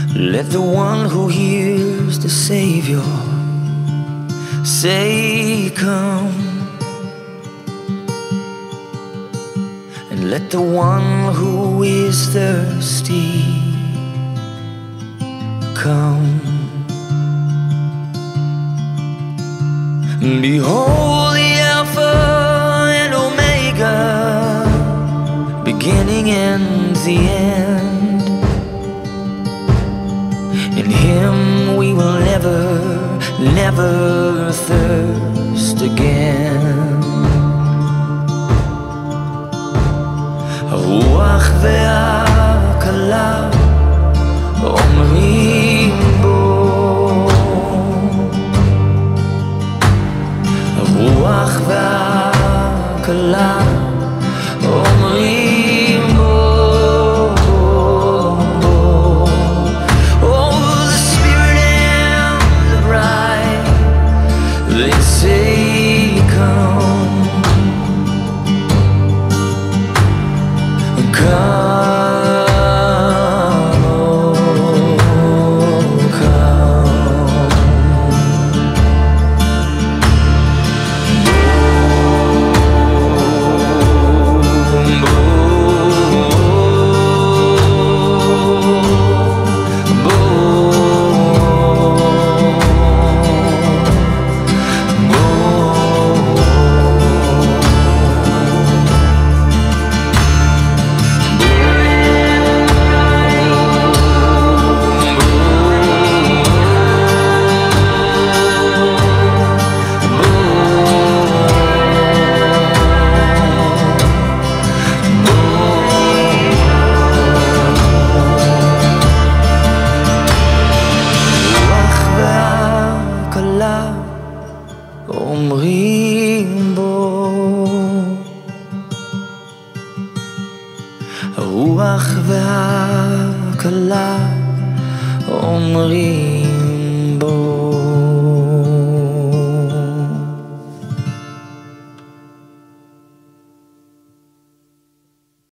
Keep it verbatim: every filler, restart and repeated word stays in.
Let the one who hears the Savior say, come. And let the one who is thirsty come. Behold the Alpha and Omega, beginning and the end. In Him we will never, never thirst again. הרוח והכלה אומרים בו, הרוח והכלה אומרים בו. Oh, the Spirit and the bride, they say, come, come. אומרים בו, הרוח והכלה אומרים בו.